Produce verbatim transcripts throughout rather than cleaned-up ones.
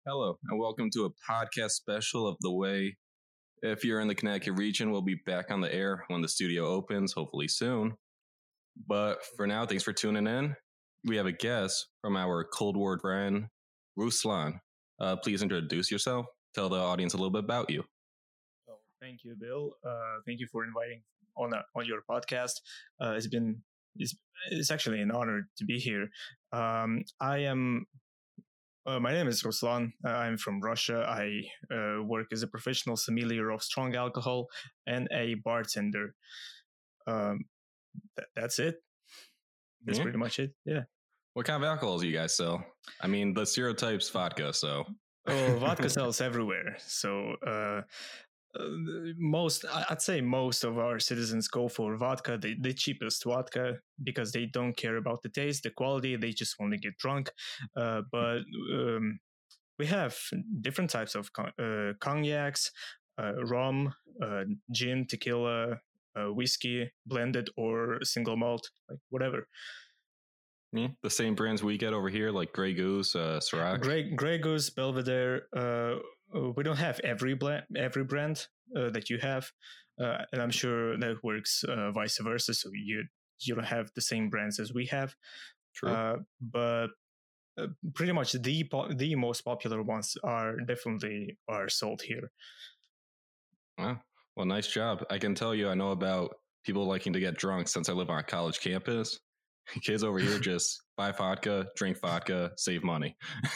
Hello, and welcome to a podcast special of The Way. If you're in the Connecticut region, we'll be back on the air when the studio opens, hopefully soon. But for now, thanks for tuning in. We have a guest from our Cold War friend, Ruslan. Uh, please introduce yourself. Tell the audience a little bit about you. Oh, thank you, Bill. Uh, thank you for inviting on a, on your podcast. Uh, it's been it's, it's actually an honor to be here. Um, I am. Uh, my name is Ruslan. Uh, I'm from Russia. I uh, work as a professional sommelier of strong alcohol and a bartender. Um, th- that's it. That's Yeah. pretty much it. Yeah. What kind of alcohols do you guys sell? I mean, the stereotype's vodka, so. Oh, vodka sells everywhere. So uh, uh, most, I- I'd say most of our citizens go for vodka, the, the cheapest vodka, because they don't care about the taste, the quality. They just want to get drunk. Uh, but um, we have different types of con- uh, cognacs, uh, rum, uh, gin, tequila, uh, whiskey, blended or single malt, like whatever. Yeah, the same brands we get over here, like Grey Goose, uh, Ciroc. Grey, Grey Goose, Belvedere. Uh, uh, we don't have every brand, every brand uh, that you have, uh, and I'm sure that works uh, vice versa. So you you don't have the same brands as we have. True. Uh, but uh, pretty much the po- the most popular ones are definitely are sold here. Wow. Well, nice job. I can tell you, I know about people liking to get drunk since I live on a college campus. Kids over here just buy vodka, drink vodka, save money.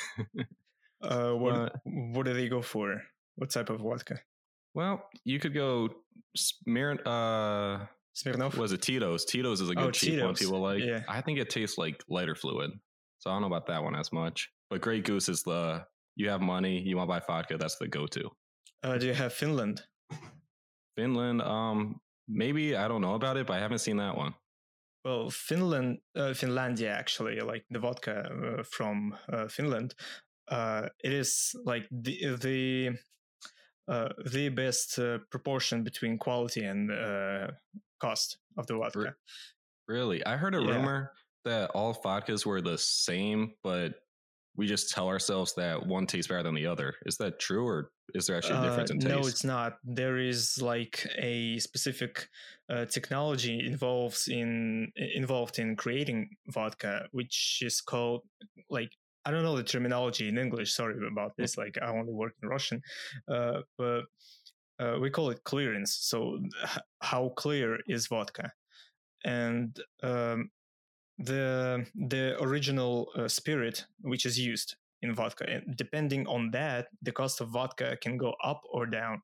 uh, what what do they go for? What type of vodka? Well, you could go Smir- uh Smirnoff. Was it Tito's? Tito's is a good Oh, cheap Tito's. one people like. Yeah. I think it tastes like lighter fluid. So I don't know about that one as much. But Grey Goose is the, you have money, you want to buy vodka, that's the go-to. Uh, do you have Finland? Finland, um, maybe, I don't know about it, but I haven't seen that one. Well, Finland, uh, Finlandia, actually, like the vodka uh, from uh, Finland, uh, it is like the the uh, the best uh, proportion between quality and uh, cost of the vodka. Really? I heard a Yeah. rumor that all vodkas were the same, but we just tell ourselves that one tastes better than the other. Is that true, or is there actually a difference in Uh, taste? no, it's not. There is like a specific uh, technology involves in involved in creating vodka, which is called like I don't know the terminology in English. Sorry about this. Like I only work in Russian, uh, but uh, we call it clearance. So h- how clear is vodka? And um, the the original uh, spirit which is used in vodka, and depending on that, the cost of vodka can go up or down.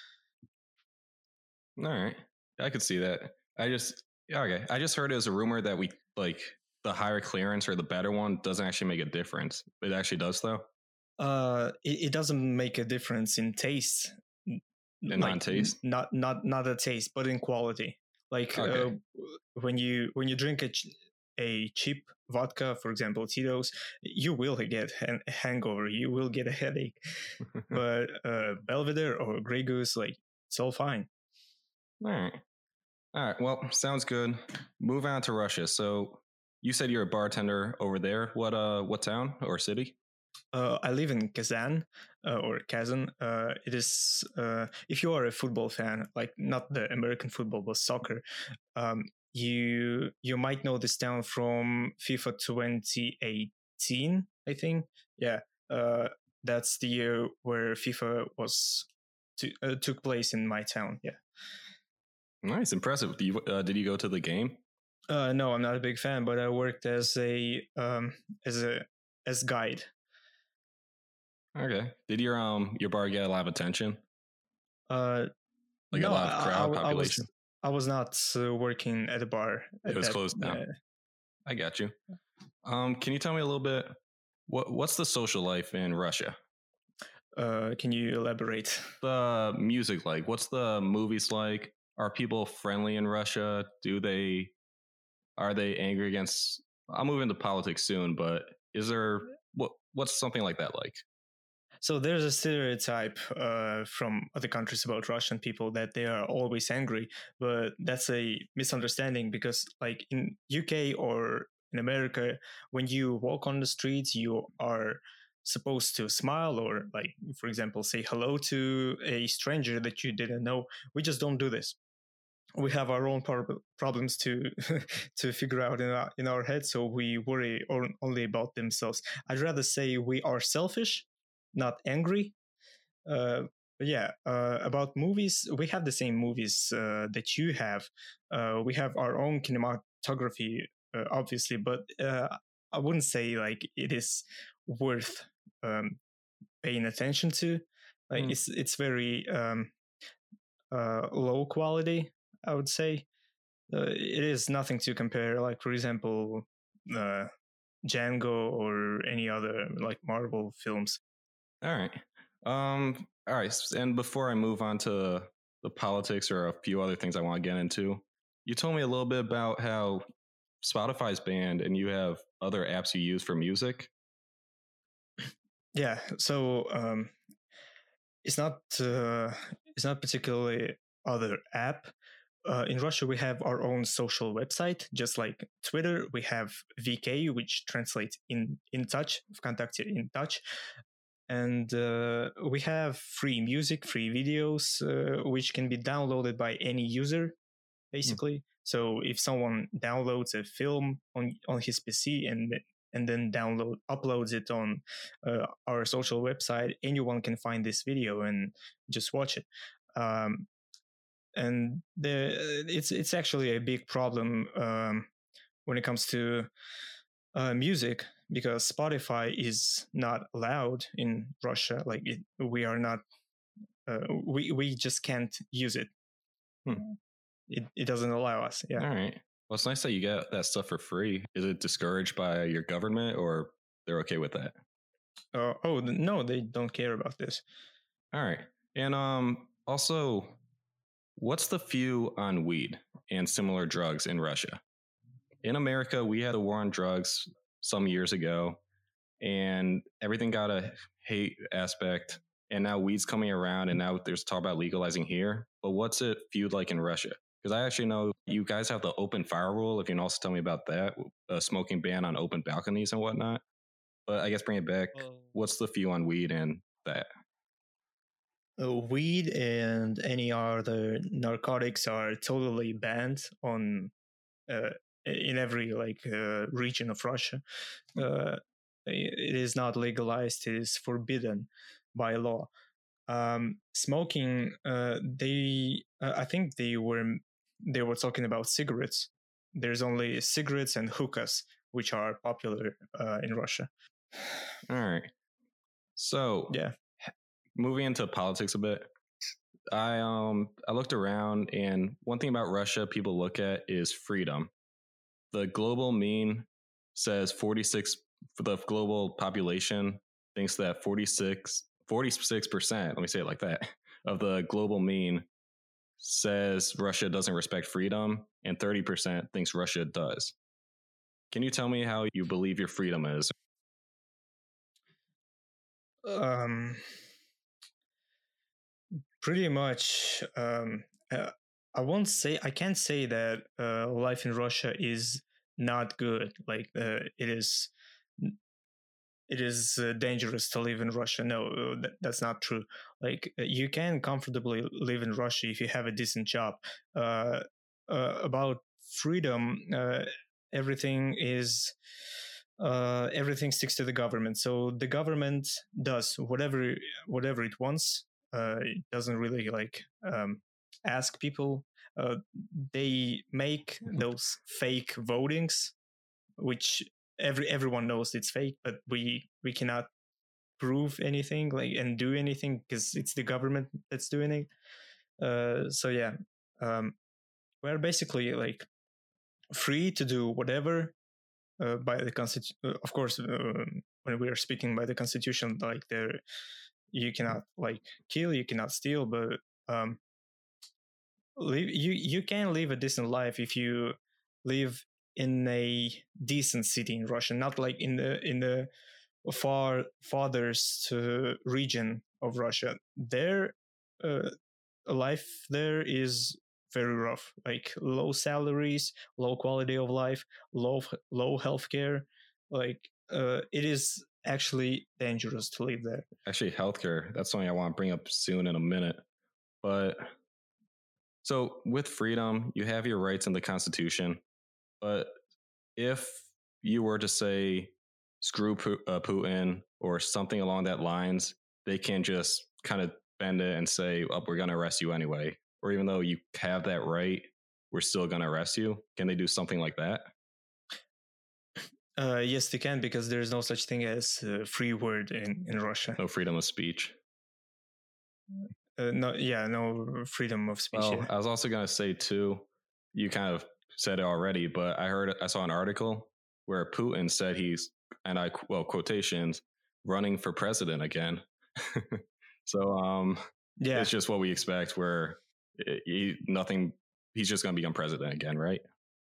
All right, I could see that. I just okay. I just heard it as a rumor that we like the higher clearance or the better one doesn't actually make a difference. It actually does, though. Uh, it, it doesn't make a difference in taste, In like non-taste? not not not a taste, but in quality. Like Okay. uh, when you when you drink a ch- a cheap vodka, for example, Tito's, you will get a hangover, you will get a headache. But uh, Belvedere or Grey Goose, like it's all fine. All right. All right. Well, sounds good. Move on to Russia. So you said you're a bartender over there. What uh what town or city? Uh, I live in Kazan uh, or Kazan. Uh, it is uh, if you are a football fan, like not the American football, but soccer, um, you you might know this town from FIFA twenty eighteen, I think. Yeah, uh, that's the year where FIFA was to, uh, took place in my town. Yeah. Nice, impressive. Did you, uh, did you go to the game? Uh, no, I'm not a big fan, but I worked as a um, as a as guide. Okay. Did your um your bar get a lot of attention? Uh, Like no, a lot of I, crowd I, I was population? I was not uh, working at a bar. At It was that, closed down. Uh, I got you. Um, can you tell me a little bit? What what's the social life in Russia? uh, can you elaborate? The music like? What's the movies like? Are people friendly in Russia? Do they are they angry against? I'll move into politics soon, but is there what what's something like that like? So there's a stereotype uh, from other countries about Russian people that they are always angry, but that's a misunderstanding because, like in U K or in America, when you walk on the streets, you are supposed to smile or, like, for example, say hello to a stranger that you didn't know. We just don't do this. We have our own par- problems to to figure out in our, in our head, so we worry on, only about themselves. I'd rather say we are selfish, not angry. Uh, but yeah, uh, about movies, we have the same movies uh, that you have. Uh, we have our own cinematography, uh, obviously, but uh, I wouldn't say like it is worth um, paying attention to. Like Mm. it's it's very um, uh, low quality, I would say. Uh, it is nothing to compare, like, for example, uh, Django or any other like Marvel films. All right. Um, all right. And before I move on to the politics or a few other things I want to get into, you told me a little bit about how Spotify's banned and you have other apps you use for music. Yeah. So um, it's not uh, it's not particularly other app. Uh, in Russia, we have our own social website, just like Twitter. We have V K, which translates in in touch, Vkontakte in touch, and uh, we have free music, free videos, uh, which can be downloaded by any user, basically. Mm. So if someone downloads a film on on his P C and and then download uploads it on uh, our social website, anyone can find this video and just watch it. Um, and the, it's it's actually a big problem um, when it comes to uh, music, because Spotify is not allowed in Russia. Like it, we are not, uh, we we just can't use it. Hmm. It it doesn't allow us. Yeah. All right. Well, it's nice that you get that stuff for free. Is it discouraged by your government, or they're okay with that? Uh, oh no, they don't care about this. All right. And um, also, what's the view on weed and similar drugs in Russia? In America, we had a war on drugs some years ago, and everything got a hate aspect. And now weed's coming around, and now there's talk about legalizing here. But what's it viewed like in Russia? Because I actually know you guys have the open fire rule. If you can also tell me about that, a smoking ban on open balconies and whatnot. But I guess bring it back. Oh. What's the view on weed and that? Uh, weed and any other narcotics are totally banned on uh, in every like uh, region of Russia. Uh, it is not legalized; it is forbidden by law. Um, smoking, uh, they, uh, I think they were they were talking about cigarettes. There's only cigarettes and hookahs which are popular uh, in Russia. All right. So yeah, moving into politics a bit. I um I looked around, and one thing about Russia people look at is freedom. The global mean says forty-six for the global population thinks that forty-six percent, let me say it like that, of the global mean says Russia doesn't respect freedom, and thirty percent thinks Russia does. Can you tell me how you believe your freedom is? Um pretty much um uh, I won't say I can't say that uh, life in Russia is not good. Like uh, it is it is uh, dangerous to live in Russia. No, uh, that, that's not true. Like uh, you can comfortably live in Russia if you have a decent job. Uh, uh, about freedom, uh, everything is uh, everything sticks to the government. So the government does whatever whatever it wants. Uh, it doesn't really like um, ask people. Uh, they make those fake votings, which every everyone knows it's fake, but we we cannot prove anything like and do anything because it's the government that's doing it. Uh, so yeah, um, we're basically like free to do whatever uh, by the constitution. Uh, of course, uh, when we are speaking by the constitution, like there, you cannot like kill, you cannot steal, but um, live, you you can live a decent life if you live in a decent city in Russia, not like in the in the far farthest uh, region of Russia. Their uh, life there is very rough, like low salaries, low quality of life, low low healthcare. Like uh, it is actually dangerous to live there. Actually, healthcare, that's something I want to bring up soon in a minute. But so with freedom, you have your rights in the Constitution. But if you were to say, screw Putin or something along that lines, they can just kind of bend it and say, oh, we're going to arrest you anyway. Or even though you have that right, we're still going to arrest you. Can they do something like that? Uh, yes, they can, because there is no such thing as uh, free word in, in Russia. No freedom of speech. Uh, no, yeah, no freedom of speech. Well, yeah. I was also going to say too, you kind of said it already, but I heard, I saw an article where Putin said he's, and I, well, quotations, running for president again. So, um, yeah, it's just what we expect, where he, nothing, he's just going to become president again, right?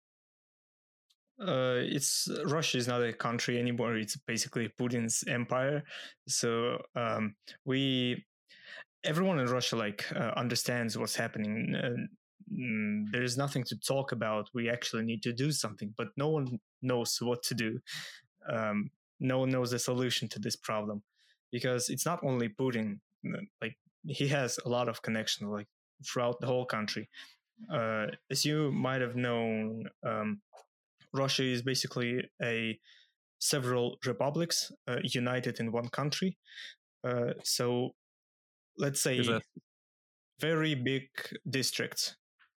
Uh, it's Russia is not a country anymore. It's basically Putin's empire. So um, we, everyone in Russia, like uh, understands what's happening. Uh, mm, there is nothing to talk about. We actually need to do something, but no one knows what to do. Um, no one knows the solution to this problem, because it's not only Putin. Like, he has a lot of connections, like throughout the whole country. Uh, as you might have known, um, Russia is basically a several republics uh, united in one country. Uh, so let's say that very big districts,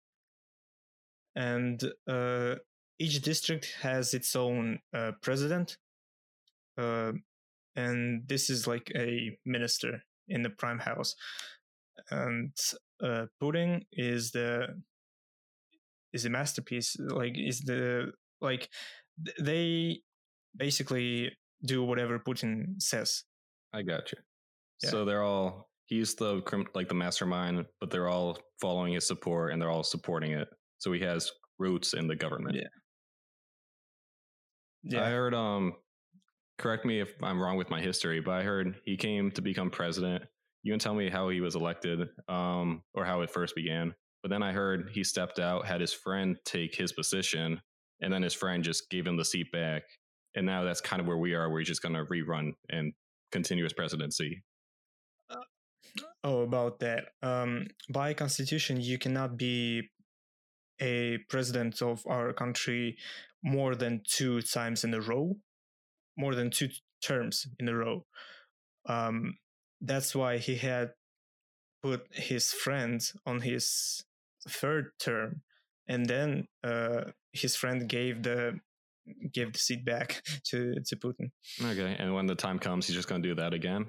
and uh, each district has its own uh, president, uh, and this is like a minister in the prime house. And uh, Putin is the is the masterpiece. Like, is the like they basically do whatever Putin says. I got you. Yeah. So they're all, he's the like the mastermind, but they're all following his support and they're all supporting it. So he has roots in the government. Yeah. Yeah. I heard, um, correct me if I'm wrong with my history, but I heard he came to become president. You can tell me how he was elected, um, or how it first began. But then I heard he stepped out, had his friend take his position, and then his friend just gave him the seat back. And now that's kind of where we are. We're just going to rerun and continue his presidency. Uh, oh, about that. Um, by constitution, you cannot be a president of our country more than two times in a row, more than two terms in a row. Um, that's why he had put his friend on his third term, and then uh, his friend gave the gave the seat back to, to Putin. Okay, and when the time comes, he's just going to do that again?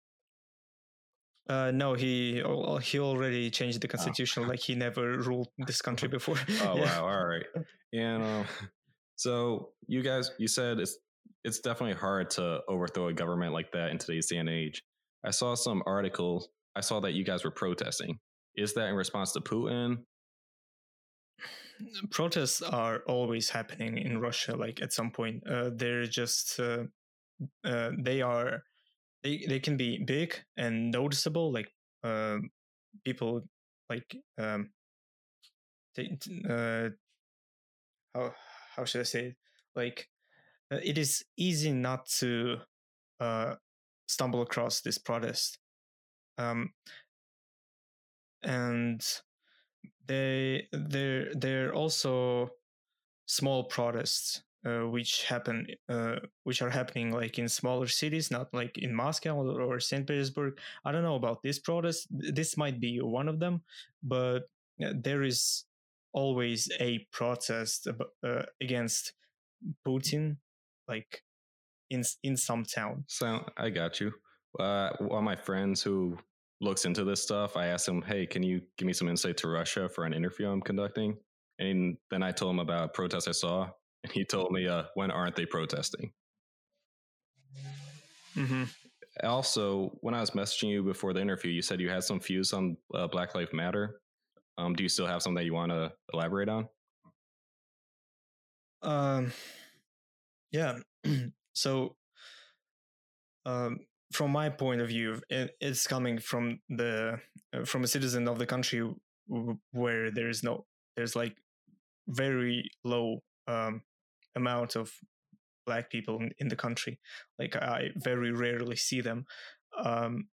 Uh, no, he he already changed the constitution. Oh. Like, he never ruled this country before. Oh, yeah. Wow, all right. And um, so you guys, you said it's it's definitely hard to overthrow a government like that in today's day and age. I saw some articles. I saw that you guys were protesting. Is that in response to Putin? Protests are always happening in Russia. Like, at some point, uh, they're just uh, uh, they are they they can be big and noticeable. Like, uh, people like um, they, uh, how how should I say it? Like, uh, it is easy not to uh, stumble across this protest, um, and they they're they're also small protests uh, which happen uh, which are happening like in smaller cities, not like in Moscow or Saint Petersburg. I don't know about this protest. This might be one of them, but there is always a protest uh, against Putin, like in in some town. So I got you. Uh, one of my friends who looks into this stuff, I asked him, hey, can you give me some insight to Russia for an interview I'm conducting? And then I told him about a protest I saw, and he told me, uh, when aren't they protesting? Mm-hmm. Also, when I was messaging you before the interview, you said you had some views on uh, Black Lives Matter. Um, do you still have something that you want to elaborate on? Um, yeah. So, um, from my point of view, it, it's coming from the uh, from a citizen of the country w- where there is no, there's like very low um, amount of black people in, in the country. Like I very rarely see them. Um,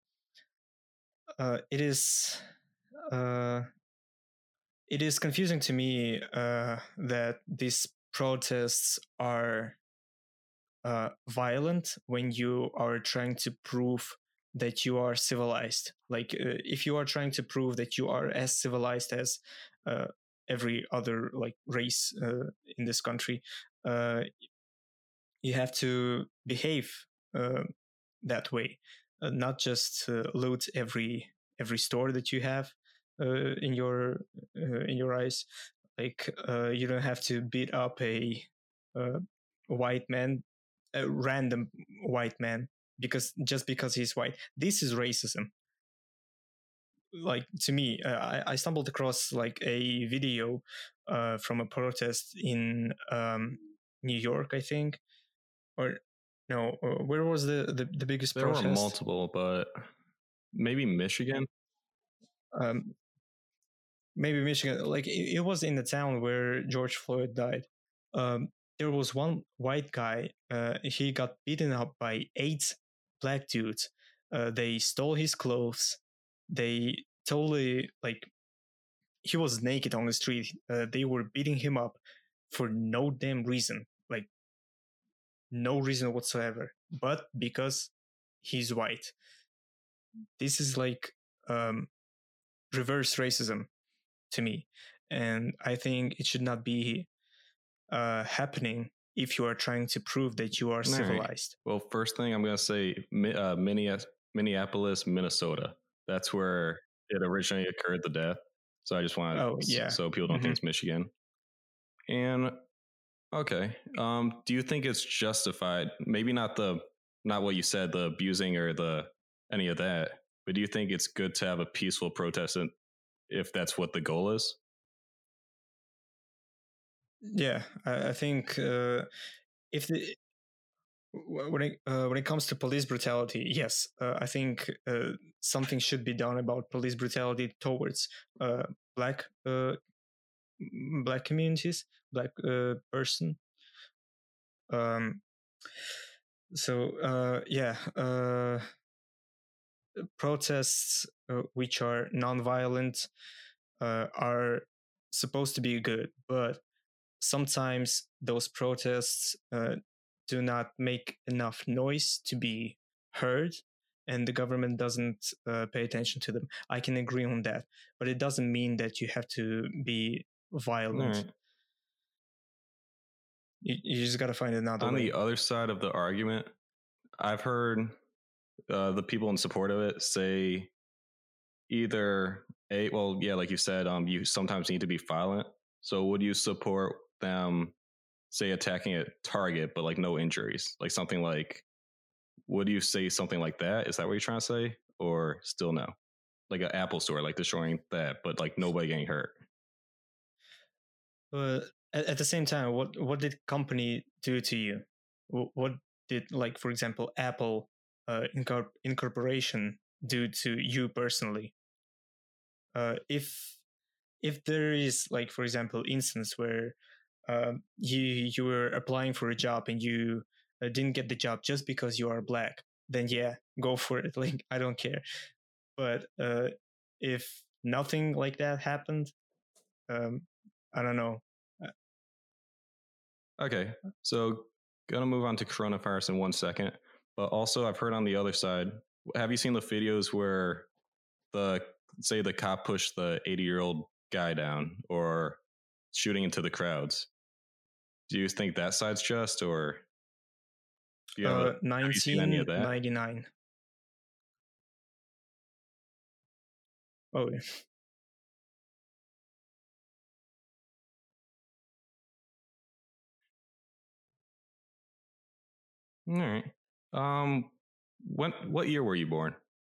uh, it is uh, it is confusing to me uh, that these protests are uh, violent when you are trying to prove that you are civilized. Like uh, if you are trying to prove that you are as civilized as uh, every other like race uh, in this country, uh, you have to behave uh, that way, uh, not just uh, loot every every store that you have uh, in your uh, in your eyes. Like uh, you don't have to beat up a, uh, white man, a random white man, because just because he's white. This is racism. Like to me, uh, I, I stumbled across like a video uh, from a protest in um, New York, I think, or no, uh, where was the, the, the biggest There protest? were multiple, but maybe Michigan. Um, maybe Michigan. Like it, it was in the town where George Floyd died. Um, there was one white guy. Uh, he got beaten up by eight black dudes. Uh, they stole his clothes. They totally like he was naked on the street. Uh, they were beating him up for no damn reason. Like no reason whatsoever, but because he's white. This is like um, reverse racism to me, and I think it should not be uh, happening if you are trying to prove that you are All civilized. Right. Well, first thing I'm going to say, uh, Minneapolis, Minnesota. That's where it originally occurred, the death. So I just want to, oh, yeah. so people don't mm-hmm. think it's Michigan. And okay, um, do you think it's justified? Maybe not the, not what you said, the abusing or the any of that, but do you think it's good to have a peaceful protest if that's what the goal is? Yeah, I, I think uh, if the when it uh, when it comes to police brutality, yes, uh, I think uh, something should be done about police brutality towards uh, black uh, black communities, black uh, person. Um, so uh, yeah, uh, protests uh, which are non-violent uh, are supposed to be good, but sometimes those protests uh, do not make enough noise to be heard, and the government doesn't uh, pay attention to them. I can agree on that, but it doesn't mean that you have to be violent. Right. You, you just got to find another on way. The other side of the argument, I've heard uh, the people in support of it say either a well, yeah, like you said, um, you sometimes need to be violent. So would you support them, say, attacking a target but like no injuries, like something like? Would you say something like that? Is that what you're trying to say, or still no? Like an Apple store, like destroying that, but like nobody getting hurt. But at, at the same time, what what did company do to you? What did, like, for example, Apple uh, incorpor- incorporation do to you personally? Uh, if if there is, like, for example, instance where uh, you you were applying for a job and you uh, didn't get the job just because you are black, then yeah, go for it. Like, I don't care. But uh, if nothing like that happened, um, I don't know. Okay, so gonna move on to coronavirus in one second. But also, I've heard on the other side. Have you seen the videos where the say the cop pushed the eighty-year-old guy down or shooting into the crowds? Do you think that side's just, or do you have, uh, a, have you seen any of that? nineteen ninety-nine. Oh, yeah. All right. Um, when what year were you born?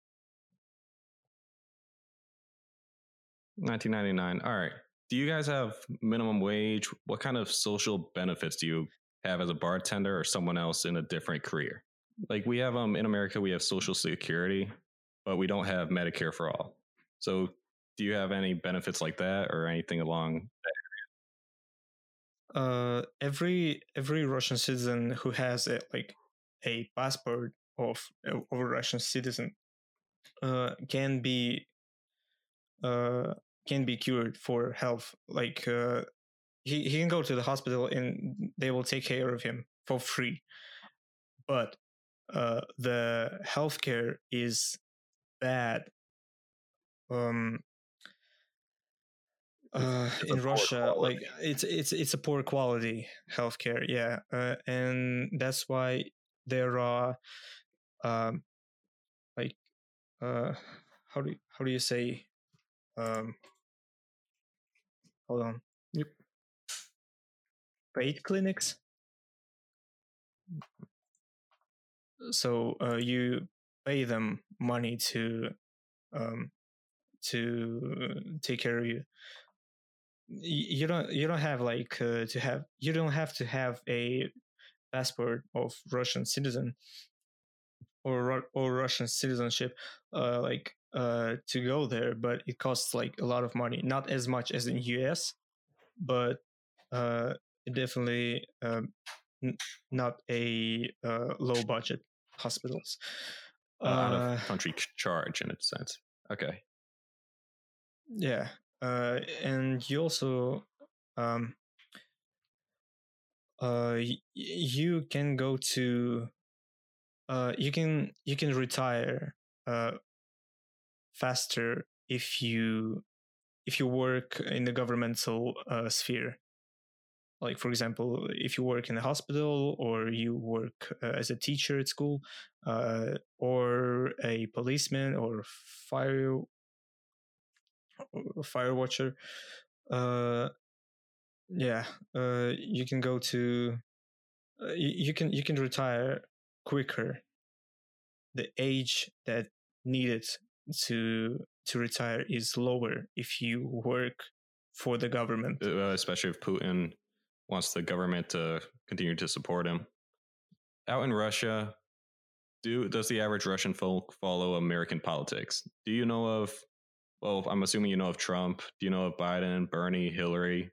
nineteen ninety-nine. All right. Do you guys have minimum wage? What kind of social benefits do you have as a bartender or someone else in a different career? Like we have um in America, we have Social Security, but we don't have Medicare for all. So do you have any benefits like that or anything along uh, every every Russian citizen who has a, like a passport of of a Russian citizen uh, can be uh, can be cured for health. Like uh, he he can go to the hospital and they will take care of him for free. But uh, the healthcare is bad. Um, uh, It's a in poor Russia, like quality. it's it's it's a poor quality healthcare, yeah, uh, and that's why there are um, like uh, how do you, how do you say um, hold on, Yep. paid clinics. So uh, you pay them money to um, to take care of you. You don't you don't have like uh, to have you don't have to have a passport of Russian citizen or or Russian citizenship uh, like uh, to go there, but it costs like a lot of money. Not as much as in U S, but uh, definitely um, n- not a uh, low budget hospitals. Uh, out of Uh, country charge in a sense. Okay. yeah, uh, and you also um, uh, y- you can go to uh, you can you can retire uh, faster if you if you work in the governmental uh, sphere. Like for example, if you work in a hospital or you work uh, as a teacher at school, uh, or a policeman or fire or fire watcher, uh, yeah, uh, you can go to uh, you, you can you can retire quicker. The age that needed to to retire is lower if you work for the government. Uh, especially if Putin wants the government to continue to support him. Out in Russia, do does the average Russian folk follow American politics? Do you know of? Well, I'm assuming you know of Trump. Do you know of Biden, Bernie, Hillary?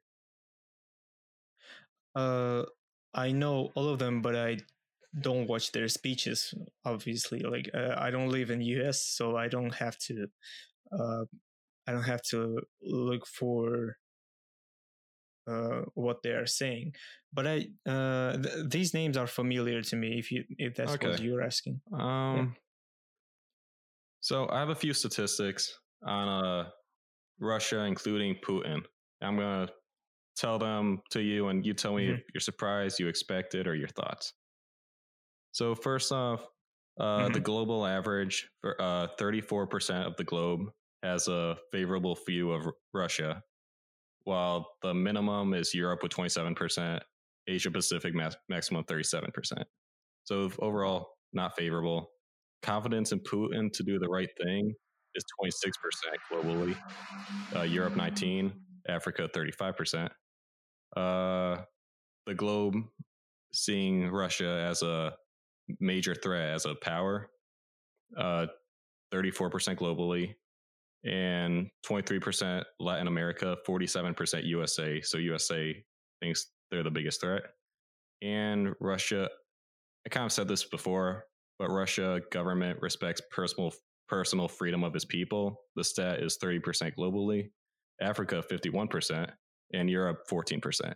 Uh, I know all of them, but I don't watch their speeches. Obviously, like uh, I don't live in U S, so I don't have to. Uh, I don't have to look for uh, what they are saying. But I uh, th- these names are familiar to me. If you if that's Okay. what you're asking. Um. Yeah. So I have a few statistics on uh, Russia, including Putin. I'm gonna tell them to you, and you tell me mm-hmm. if you're surprised, you expect it, or your thoughts. So first off, uh, mm-hmm. the global average for uh, thirty-four percent of the globe has a favorable view of R- Russia, while the minimum is Europe with twenty-seven percent, Asia Pacific ma- maximum thirty-seven percent. So overall, not favorable. Confidence in Putin to do the right thing is twenty-six percent globally. Uh, Europe nineteen, Africa thirty-five percent. Uh, the globe seeing Russia as a major threat, as a power, uh, thirty-four percent globally, and twenty-three percent Latin America, forty-seven percent U S A. So U S A thinks they're the biggest threat. And Russia, I kind of said this before, but Russia government respects personal personal freedom of its people. The stat is thirty percent globally, Africa fifty-one percent, and Europe fourteen percent.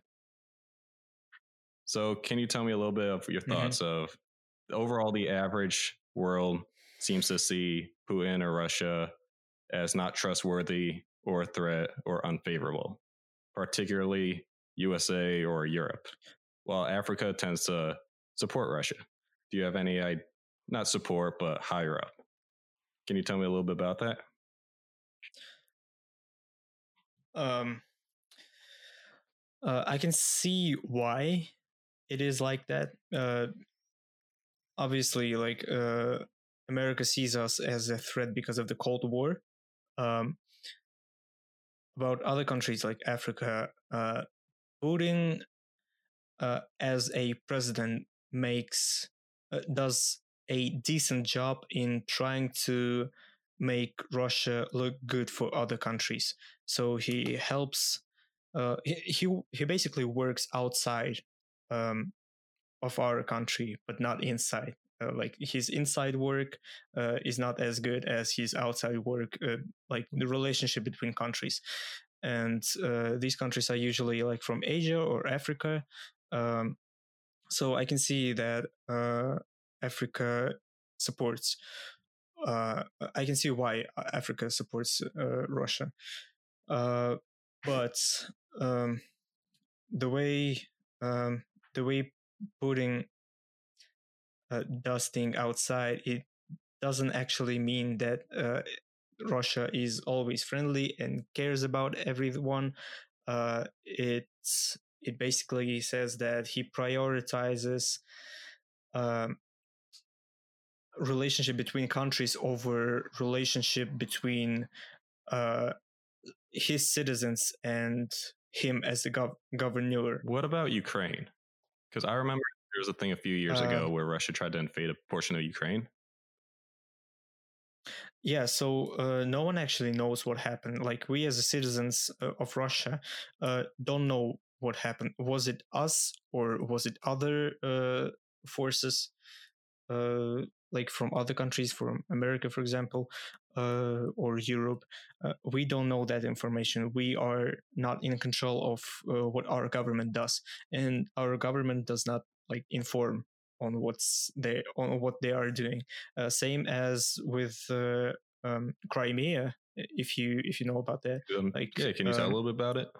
So can you tell me a little bit of your thoughts mm-hmm. of overall the average world seems to see Putin or Russia as not trustworthy or a threat or unfavorable, particularly U S A or Europe, while Africa tends to support Russia. Do you have any, not support, but higher up? Can you tell me a little bit about that? Um, uh, I can see why it is like that. Uh, obviously, like uh, America sees us as a threat because of the Cold War. Um, about other countries like Africa, uh, Putin uh, as a president makes uh, does a decent job in trying to make Russia look good for other countries. So he helps uh, he, he he basically works outside um, of our country, but not inside. Uh, like his inside work uh, is not as good as his outside work, uh, like the relationship between countries. And uh, these countries are usually like from Asia or Africa. Um, so I can see that uh, Africa supports. Uh, I can see why Africa supports uh, Russia, uh, but um, the way um, the way putting uh, dusting outside, it doesn't actually mean that uh, Russia is always friendly and cares about everyone. Uh, it's it basically says that he prioritizes um, relationship between countries over relationship between uh, his citizens and him as the gov- governor. What about Ukraine? Because I remember there was a thing a few years Uh, ago where Russia tried to invade a portion of Ukraine. Yeah, so uh, no one actually knows what happened. Like we as citizens uh, of Russia uh, don't know what happened. Was it us or was it other uh, forces, uh, like from other countries, from America, for example, uh, or Europe? Uh, we don't know that information. We are not in control of uh, what our government does, and our government does not like inform on what's they on what they are doing. Uh, same as with uh, um, Crimea, if you if you know about that. Um, Like, yeah, can you tell a um, little bit about it?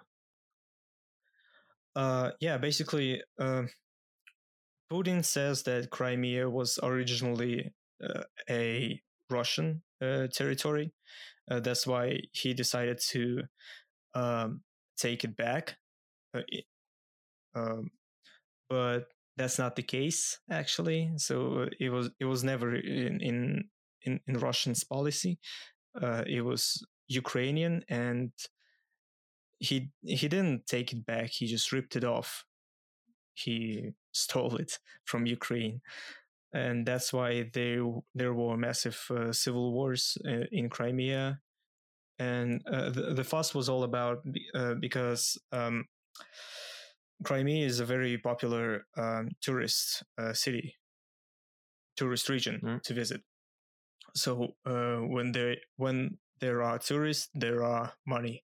uh, yeah, basically, uh, Putin says that Crimea was originally uh, a Russian uh, territory. Uh, that's why he decided to um, take it back. Uh, um, but that's not the case actually. So it was it was never in in in, in Russian's policy. Uh, it was Ukrainian, and he he didn't take it back. He just ripped it off. He stole it from Ukraine, and that's why there there were massive uh, civil wars uh, in Crimea. And uh, the, the fuss was all about uh, because um, Crimea is a very popular um, tourist uh, city, tourist region Mm. to visit. So uh, when there when there are tourists, there are money,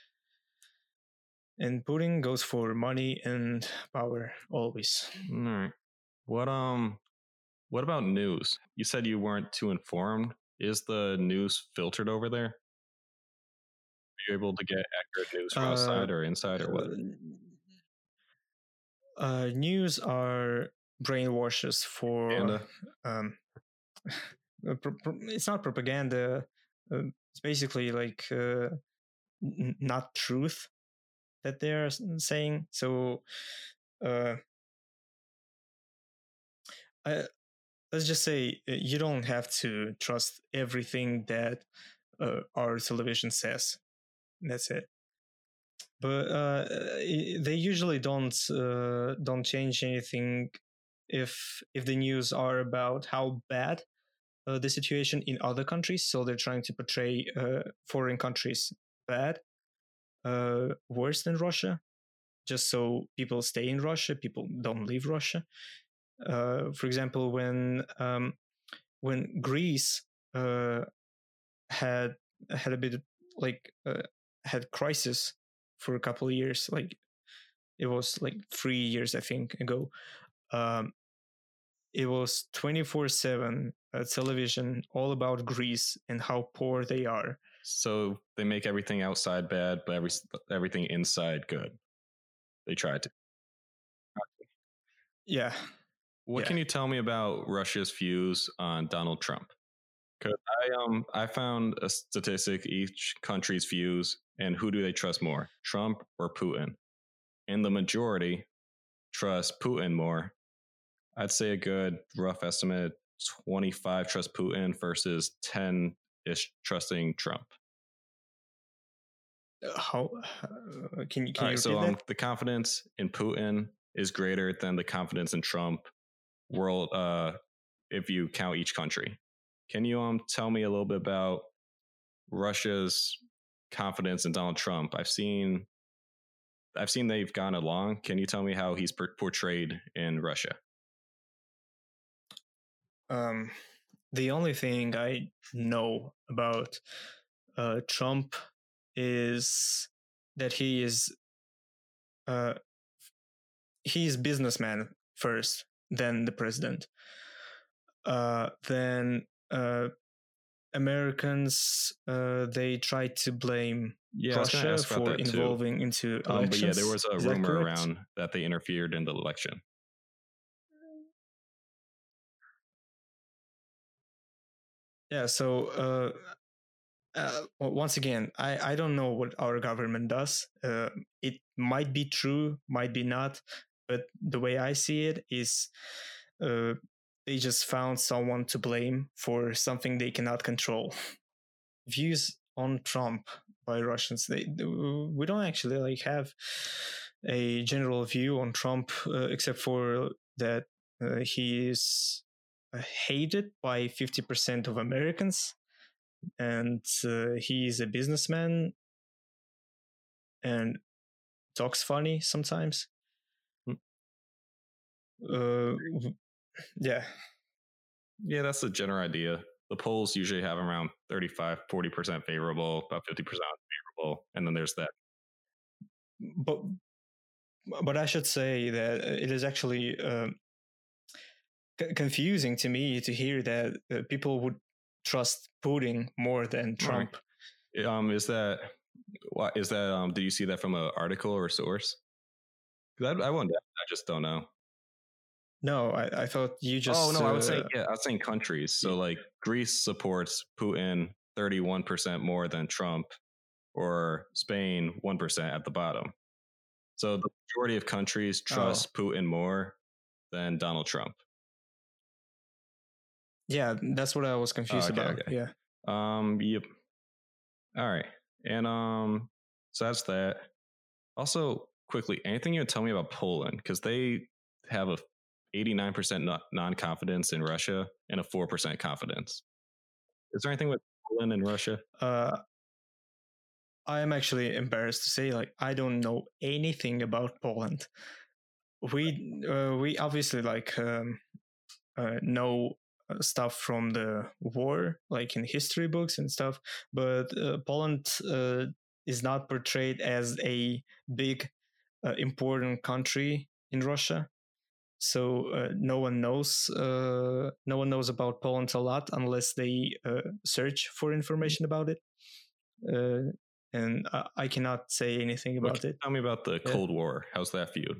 and Putin goes for money and power always. All right. What um what about news? You said you weren't too informed. Is the news filtered over there? Are you able to get accurate news from Uh, outside or inside or what? Uh, news are brainwashes for Propaganda? um, pro- pro- it's not propaganda. Uh, it's basically like uh, n- not truth that they're saying. So uh, I, let's just say uh, you don't have to trust everything that uh, our television says. That's it. But uh, they usually don't uh, don't change anything if if the news are about how bad uh, the situation in other countries. So they're trying to portray uh, foreign countries bad, uh, worse than Russia, just so people stay in Russia, people don't leave Russia. Uh, for example, when um, when Greece uh, had had a bit like uh, had crisis for a couple of years, like it was like three years I think ago. Um, it was twenty-four seven uh, television all about Greece and how poor they are. So they make everything outside bad, but every everything inside good. They try to. Yeah. What yeah. can you tell me about Russia's views on Donald Trump? Because I um I found a statistic each country's views and who do they trust more, Trump or Putin? And the majority trust Putin more. I'd say a good rough estimate twenty-five trust Putin versus ten ish trusting Trump. How uh, can you can All you right, so repeat um that? the confidence in Putin is greater than the confidence in Trump world uh if you count each country. Can you um tell me a little bit about Russia's confidence in Donald Trump? I've seen I've seen they've gone along. Can you tell me how he's per- portrayed in Russia? Um, the only thing I know about uh, Trump is that he is uh, he's businessman first, then the president. Uh, then uh, Americans uh, they tried to blame Yeah, I was going to Russia ask about for that too. involving into Um, elections. but yeah, there was a Is that rumor correct? around that they interfered in the election. Yeah. So uh, uh, well, once again, I, I don't know what our government does. Uh, it might be true, might be not, but the way I see it is uh, they just found someone to blame for something they cannot control. Views on Trump by Russians, they we don't actually like have a general view on Trump uh, except for that uh, he is uh, hated by fifty percent of Americans, and uh, he is a businessman and talks funny sometimes. Uh, yeah. Yeah, that's the general idea. The polls usually have around thirty-five, forty percent favorable, about fifty percent unfavorable. And then there's that. But but I should say that it is actually um, c- confusing to me to hear that uh, people would trust Putin more than Trump. Right. Um, is that what is that? Um, do you see that from an article or a source? Because I, I wonder. I just don't know. No, I, I thought you just. Oh no, uh, I was saying yeah, I was saying countries. So like Greece supports Putin thirty-one percent more than Trump, or Spain one percent at the bottom. So the majority of countries trust oh. Putin more than Donald Trump. Yeah, that's what I was confused oh, okay, about. Okay. Yeah. Um. Yep. All right. And um. So that's that. Also, quickly, anything you can tell me about Poland, because they have a eighty-nine percent non-confidence in Russia and a four percent confidence. Is there anything with Poland and Russia? Uh, I am actually embarrassed to say, like, I don't know anything about Poland. We uh, we obviously like um, uh, know stuff from the war, like in history books and stuff, but uh, Poland uh, is not portrayed as a big, uh, important country in Russia. So uh, no one knows uh, no one knows about Poland a lot unless they uh, search for information about it. Uh, and I, I cannot say anything about okay, it. Tell me about the yeah. Cold War. How's that viewed?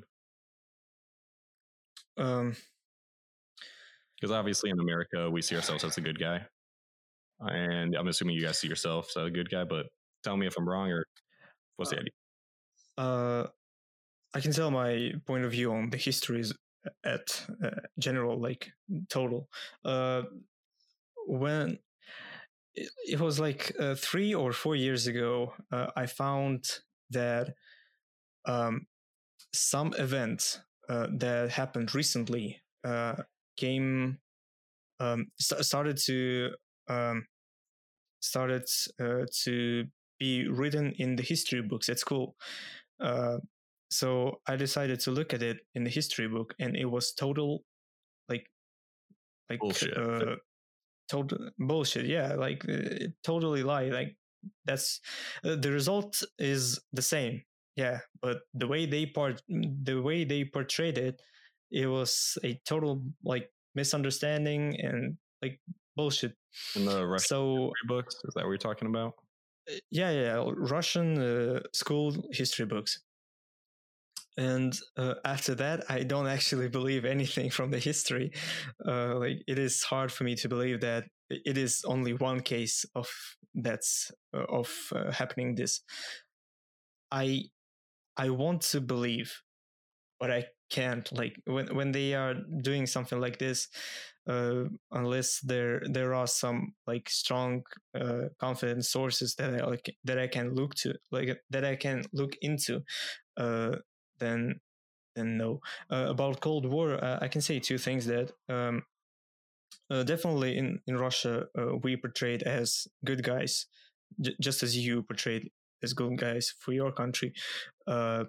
Um, because obviously in America we see ourselves as a good guy, and I'm assuming you guys see yourself as a good guy. But tell me if I'm wrong, or what's the idea? Uh, I can tell my point of view on the histories at uh, general, like total. Uh, when it, it was like uh, three or four years ago, uh, I found that um, some event uh, that happened recently uh, came um, st- started to um, started uh, to be written in the history books at school. Uh, so I decided to look at it in the history book, and it was total, like, like bullshit. Uh, total bullshit. Yeah, like uh, totally lie. Like that's uh, the result is the same. Yeah, but the way they part, the way they portrayed it, it was a total like misunderstanding and like bullshit. In the Russian so books, is that what you're talking about? Yeah, yeah, Russian uh, school history books. And uh, after that, I don't actually believe anything from the history. Uh, like it is hard for me to believe that it is only one case of that's uh, of uh, happening this. I I want to believe, but I can't. Like when when they are doing something like this, uh, unless there there are some like strong, uh, confident sources that I like that I can look to, like that I can look into, uh, then then no. Uh, about Cold War, uh, I can say two things that. Um, uh, definitely in, in Russia, uh, we portrayed as good guys, j- just as you portrayed as good guys for your country. Uh,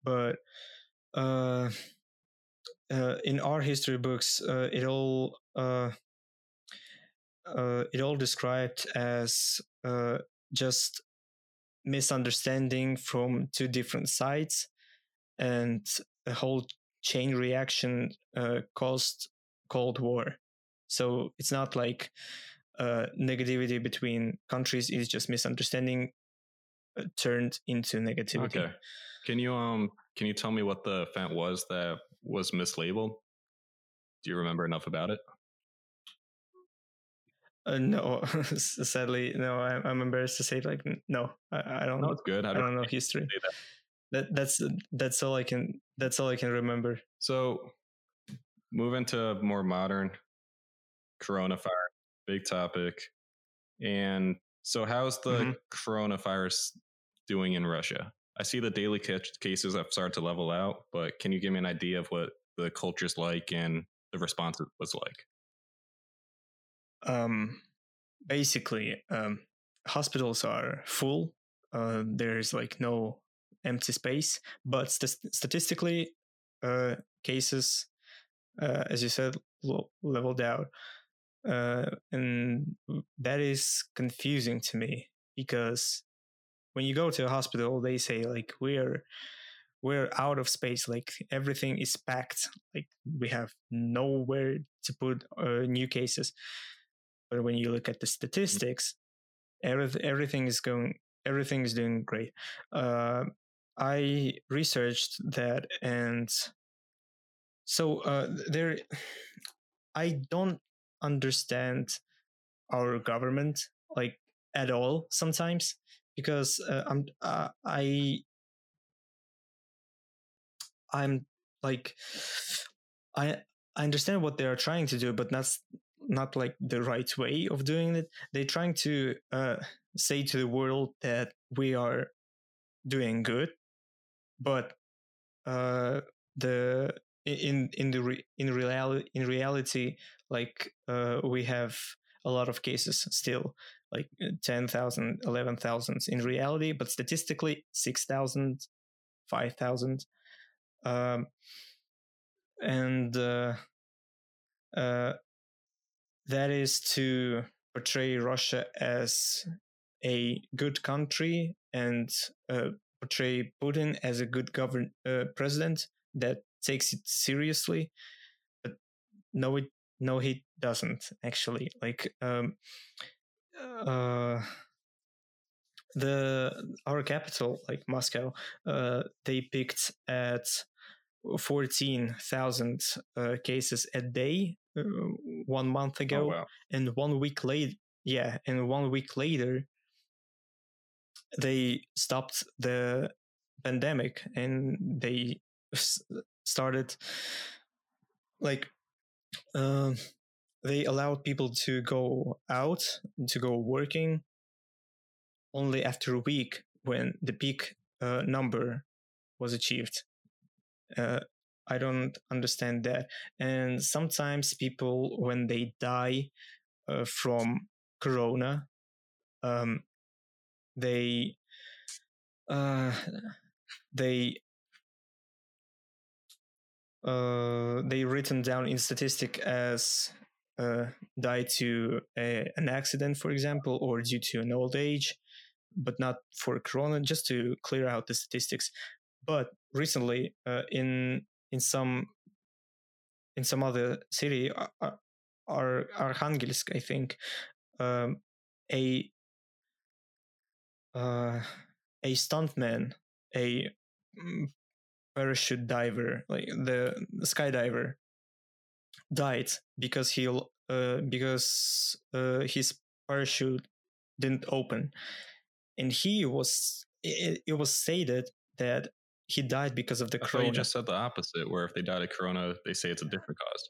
but uh, uh, in our history books, uh, it all uh, uh, it all described as uh, just misunderstanding from two different sides, and a whole chain reaction uh, caused Cold War. So it's not like uh, negativity between countries; it's just misunderstanding uh, turned into negativity. Okay. Can you um can you tell me what the event was that was mislabeled? Do you remember enough about it? Uh, no, sadly, no. I'm, I'm embarrassed to say, like, no, I, I don't. No, it's good. I don't know history. That. that that's that's all I can. That's all I can remember. So, moving to more modern coronavirus, big topic. And so, how's the mm-hmm. coronavirus doing in Russia? I see the daily cases have started to level out, but can you give me an idea of what the culture's like and the response was like? Um, basically, um, hospitals are full. Uh, there's like no empty space, but st- statistically, uh, cases, uh, as you said, lo- leveled out. Uh, and that is confusing to me, because when you go to a hospital, they say like we're we're out of space, like everything is packed, like we have nowhere to put uh, new cases. But when you look at the statistics, every, everything is going, everything is doing great. Uh, I researched that, and so uh, there, I don't understand our government like at all sometimes, because uh, I'm uh, I I'm like I I understand what they are trying to do, but that's not like the right way of doing it. They're trying to uh, say to the world that we are doing good, but uh, the in in the re, in reality in reality like uh, we have a lot of cases still, like ten thousand, eleven thousand in reality, but statistically six thousand, five thousand. Um, and uh, uh, that is to portray Russia as a good country, and uh, portray Putin as a good govern uh, president that takes it seriously. But no, it no, he doesn't actually. Like um, uh, the our capital, like Moscow, uh, they picked at fourteen thousand uh, cases a day uh, one month ago. Oh, wow. And one week later, yeah, and one week later, they stopped the pandemic, and they s- started like uh, they allowed people to go out, to go working, only after a week, when the peak uh, number was achieved. Uh, I don't understand that. And sometimes people, when they die uh, from corona, um, they uh, they uh, they written down in statistic as uh, died to a, an accident, for example, or due to an old age, but not for corona, just to clear out the statistics. But recently, uh, in in some in some other city, uh, Ar- Arkhangelsk, I think, um, a uh, a stuntman, a mm, parachute diver, like the, the skydiver, died because he uh, because uh, his parachute didn't open, and he was it, it was stated that he died because of the I corona. thought you just said the opposite, where if they died of corona, they say it's a different cause.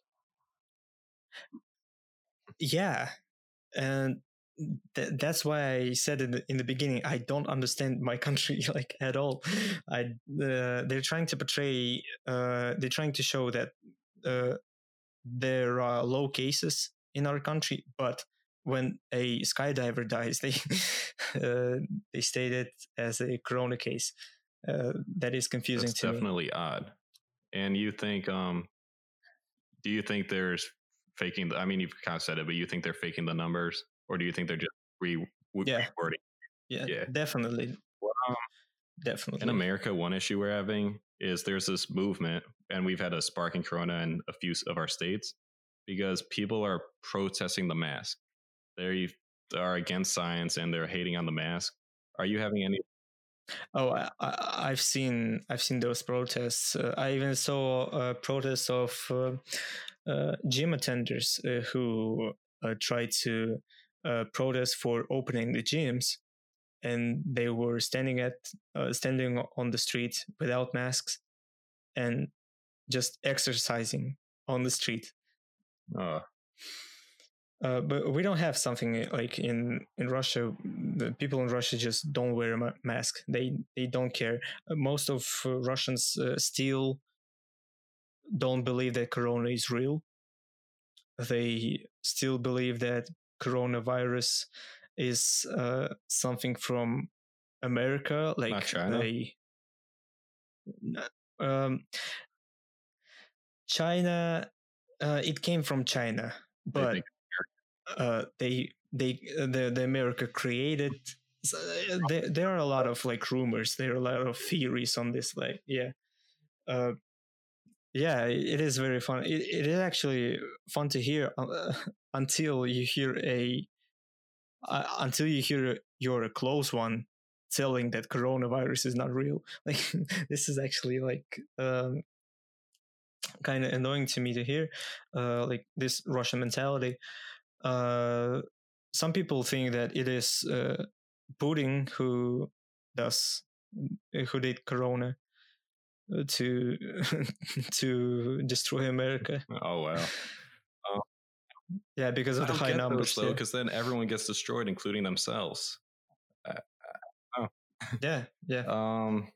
Yeah, and th- that's why I said in the, in the beginning, I don't understand my country like at all. I uh, they're trying to portray, uh, they're trying to show that uh, there are low cases in our country, but when a skydiver dies, they uh, they state it as a corona case. Uh, that is confusing That's to me. definitely odd. And you think, um, do you think there's faking? The, I mean, you've kind of said it, but you think they're faking the numbers, or do you think they're just re, re- Yeah, rewording? yeah, Yeah. definitely, Well, um, in definitely. America, one issue we're having is there's this movement, and we've had a spark in Corona in a few of our states because people are protesting the mask. They are against science and they're hating on the mask. Are you having any? Oh, I, I, I've seen I've seen those protests. Uh, I even saw a protest of uh, uh, gym attenders uh, who uh, tried to uh, protest for opening the gyms, and they were standing at uh, standing on the street without masks and just exercising on the street. Uh, Uh, but we don't have something like in in Russia. The people in Russia just don't wear a ma- mask. They they don't care. Uh, most of uh, Russians uh, still don't believe that Corona is real. They still believe that coronavirus is uh, something from America, like not China. they um, China. Uh, it came from China, They but think uh, they they uh, the the America created. So, uh, there there are a lot of like rumors. There are a lot of theories on this. Like yeah, uh, yeah, it is very fun. It, it is actually fun to hear uh, until you hear a uh, until you hear your close one telling that coronavirus is not real. Like this is actually like um, kind of annoying to me to hear. Uh, like this Russian mentality. Uh, some people think that it is uh, Putin who does who did Corona to to destroy America. Oh wow. Um, Yeah, because of I the don't high get numbers. those though, Yeah. because then everyone gets destroyed, including themselves. Uh, oh. yeah, yeah. Um.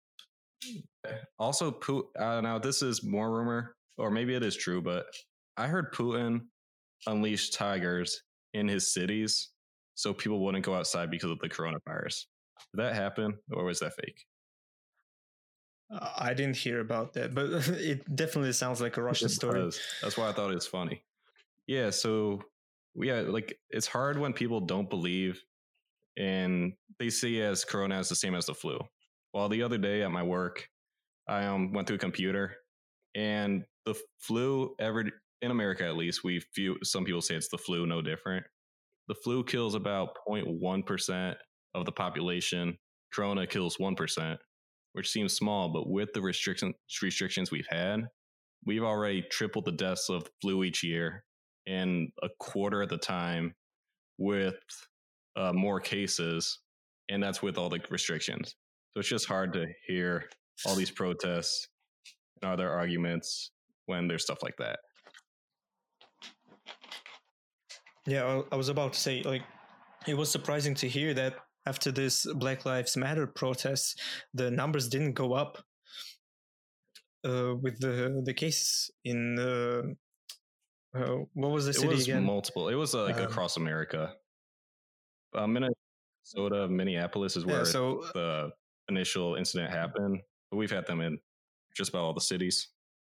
Also, Putin. Uh, now this is more rumor, or maybe it is true, but I heard Putin unleashed tigers in his cities so people wouldn't go outside because of the coronavirus. Did that happen, or was that fake? Uh, I didn't hear about that, but it definitely sounds like a Russian It story. does. That's why I thought it was funny. Yeah, so yeah, like it's hard when people don't believe and they see as corona as the same as the flu. Well, the other day at my work, I um, went through a computer and the flu ever in America at least, we few some people say it's the flu, no different. The flu kills about zero point one percent of the population. Corona kills one percent, which seems small, but with the restriction restrictions we've had, we've already tripled the deaths of the flu each year and a quarter of the time with uh, more cases, and that's with all the restrictions. So it's just hard to hear all these protests and other arguments when there's stuff like that. Yeah, I was about to say, like, it was surprising to hear that after this Black Lives Matter protests, the numbers didn't go up uh, with the the cases in uh, uh, what was the It city was again? multiple. It was uh, like Um, across America. Uh, Minnesota, Minneapolis is where yeah, so the initial incident happened. But we've had them in just about all the cities.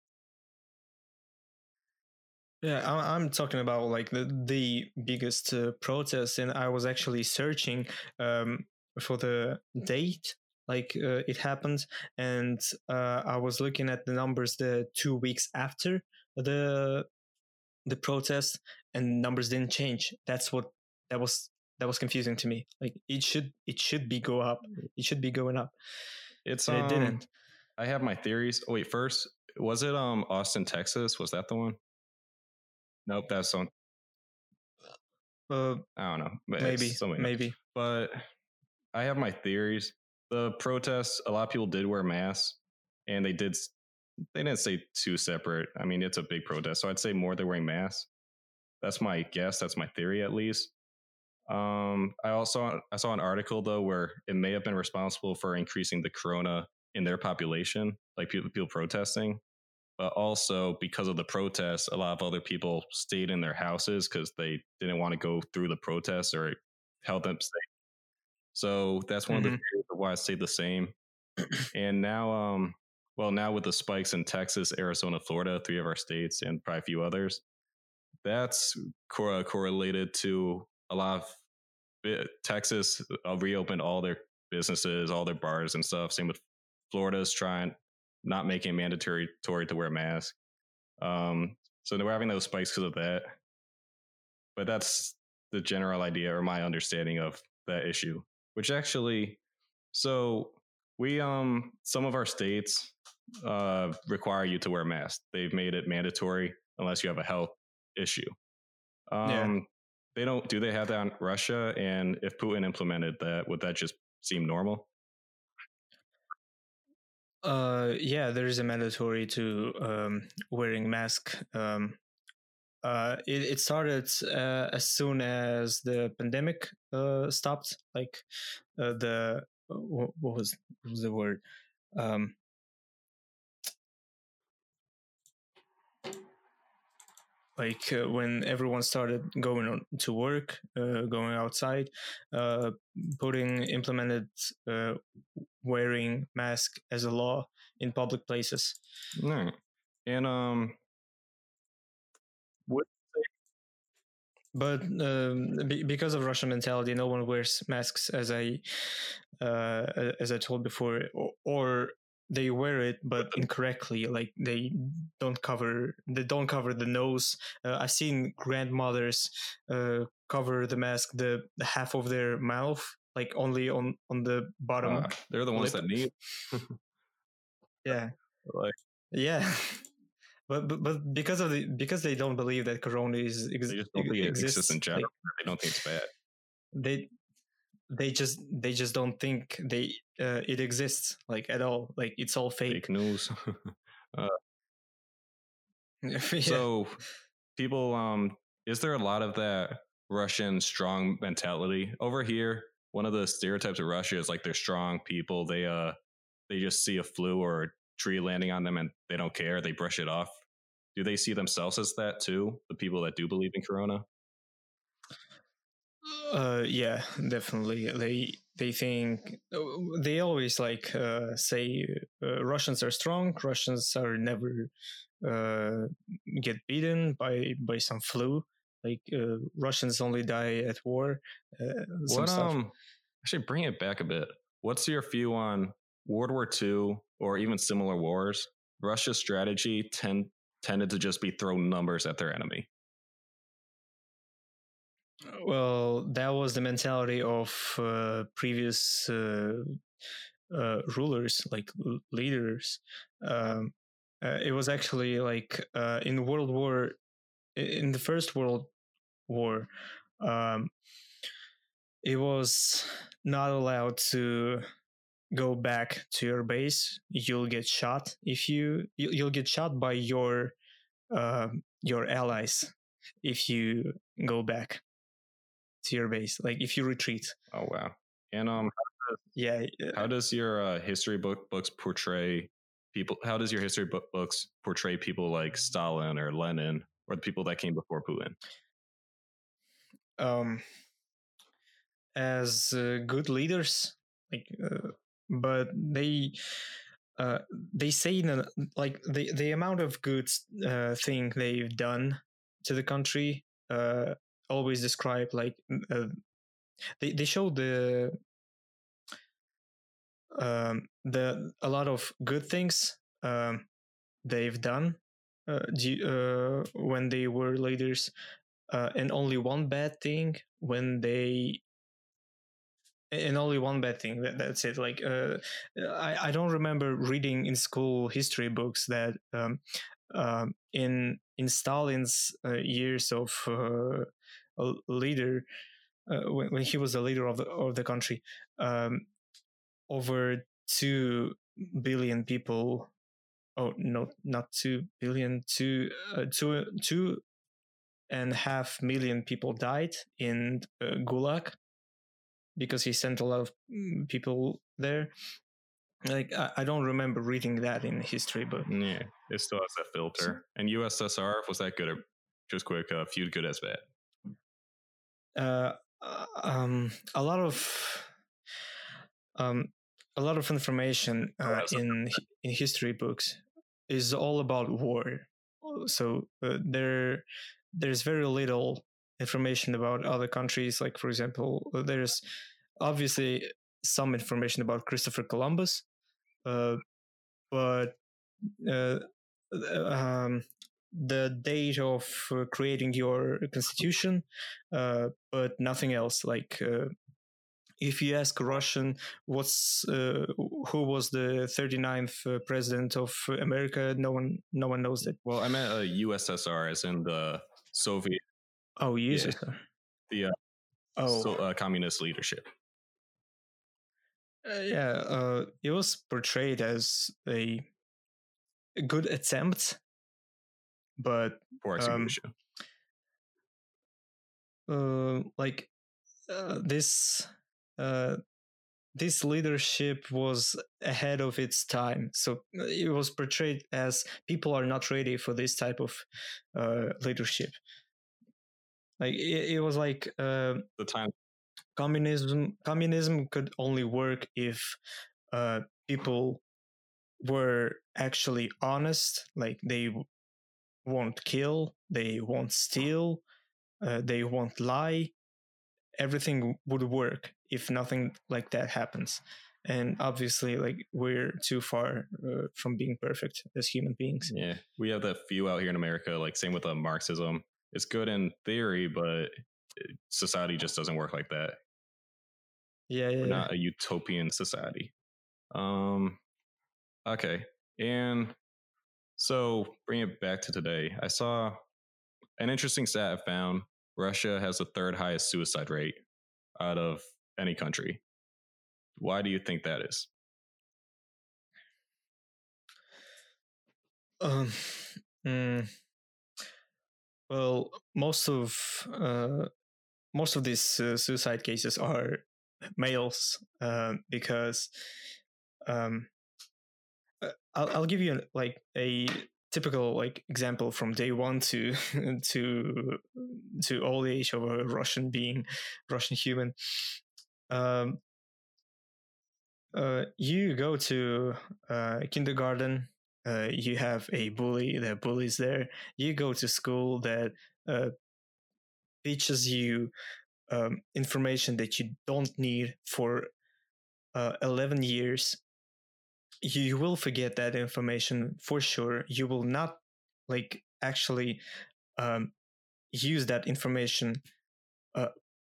yeah, I- I'm talking about like the the biggest uh, protest, and I was actually searching um, for the date, like uh, it happened, and uh, I was looking at the numbers the two weeks after the the protest, and numbers didn't change. That's what that was that was confusing to me. Like it should it should be go up. It should be going up. It's And um. it didn't. I have my theories. Oh, wait, first, was it um Austin, Texas? Was that the one? Nope, that's on. Uh, I don't know. But maybe, it's something else. maybe. But I have my theories. The protests, a lot of people did wear masks, and they did. They didn't say two separate. I mean, it's a big protest, so I'd say more they're wearing masks. That's my guess. That's my theory, at least. Um, I also I saw an article though where it may have been responsible for increasing the corona in their population, like people people protesting. But also because of the protests, a lot of other people stayed in their houses because they didn't want to go through the protests or held them safe. So that's one mm-hmm. of the theories of why it stayed the same. And now, um, well, now with the spikes in Texas, Arizona, Florida, three of our states, and probably a few others, that's cor- correlated to a lot of bi- Texas uh, reopened all their businesses, all their bars and stuff. Same with Florida's trying not making it mandatory to wear a mask. Um, so we're having those spikes because of that. But that's the general idea or my understanding of that issue, which actually, so we, um, some of our states uh, require you to wear a mask. They've made it mandatory unless you have a health issue. Yeah. Um, they don't, do they have that in Russia? And if Putin implemented that, would that just seem normal? Uh, yeah, there is a mandatory to um, wearing mask. Um, uh, it, it started uh, as soon as the pandemic uh, stopped. Like uh, the what, what was what was the word? Um, like uh, when everyone started going on to work, uh, going outside, uh, putting implemented uh, wearing mask as a law in public places. No. And um, what? But um, be, because of Russian mentality, no one wears masks, as I uh, as I told before, or, or they wear it but incorrectly. Like they don't cover they don't cover the nose. Uh, I've seen grandmothers uh, cover the mask the, the half of their mouth, like only on on the bottom. Uh, they're the ones lip. that need. Yeah, like yeah. But, but but because of the because they don't believe that Corona is ex- they just don't think it exists, exists in general. like, They don't think it's bad. They they just they just don't think they uh, it exists like at all. Like it's all fake. Fake news. uh, yeah. So people, um, is there a lot of that Russian strong mentality over here? One of the stereotypes of Russia is like they're strong people. They uh they just see a flu or a tree landing on them and they don't care. They brush it off. Do they see themselves as that too? The people that do believe in Corona? Uh, yeah, definitely. They they think they always like uh, say uh, Russians are strong. Russians are never uh, get beaten by by some flu. Like uh, Russians only die at war. Uh, some What stuff. um actually bring it back a bit. What's your view on World War Two or even similar wars? Russia's strategy tend tended to just be throw numbers at their enemy. Well, that was the mentality of uh, previous uh, uh, rulers, like l- leaders. Um, uh, it was actually like uh, in World War, in the First World War, um, it was not allowed to go back to your base. You'll get shot if you you- you'll get shot by your uh, your allies if you go back to your base. Like if you retreat. Oh wow! And um, Yeah. how does your uh, history book books portray people? How does your history book books portray people like Stalin or Lenin or the people that came before Putin? Um, as uh, good leaders, like, uh, but they uh, they say that, like the the amount of good uh, thing they've done to the country uh, always describe like uh, they they show the um, the a lot of good things um, they've done uh, uh, when they were leaders, uh, and only one bad thing when they and only one bad thing. That, that's it. Like uh, I, I don't remember reading in school history books that um, um, in in Stalin's uh, years of uh, a leader, uh, when, when he was the leader of the of the country, um, over two billion people. Oh no, not two billion. Two uh, two two and a half million people died in uh, Gulag because he sent a lot of people there. Like I, I don't remember reading that in history, but Yeah, it still has that filter. And U S S R, was that good or just quick? A uh, few good as bad. Uh, um, a lot of um, a lot of information uh, As in in history books is all about war. So uh, there there's very little information about other countries. Like for example, there's obviously some information about Christopher Columbus, uh, but uh, um, the date of uh, creating your constitution, uh, but nothing else. Like uh, if you ask a Russian, what's uh, who was the thirty-ninth uh, president of America, no one no one knows that. Well, I meant a U S S R, as in the Soviet. Oh, U S S R. Yeah. The uh, oh, so, uh, communist leadership. Uh, yeah, uh, it was portrayed as a, a good attempt, but For um, execution. uh, like uh, this uh, this leadership was ahead of its time. So it was portrayed as people are not ready for this type of uh, leadership. Like it, it was like uh, The time communism. Communism could only work if uh, people were actually honest. Like they won't kill, they won't steal, uh, they won't lie. Everything would work if nothing like that happens. And obviously, like we're too far uh, from being perfect as human beings. Yeah, we have that few out here in America. Like same with uh, Marxism. It's good in theory, but society just doesn't work like that. Yeah, yeah. We're yeah. not a utopian society. Um. Okay, and so bring it back to today. I saw an interesting stat I found. Russia has the third highest suicide rate out of any country. Why do you think that is? Um, mm, well, most of uh, most of these uh, suicide cases are males uh, because um, I'll, I'll give you like a typical like example from day one to to to old age of a Russian being, Russian human. Um, uh, you go to uh, kindergarten. Uh, you have a bully. There are bullies there. You go to school that uh, teaches you um, information that you don't need for uh, eleven years. You will forget that information for sure. You will not like actually um, use that information. Uh,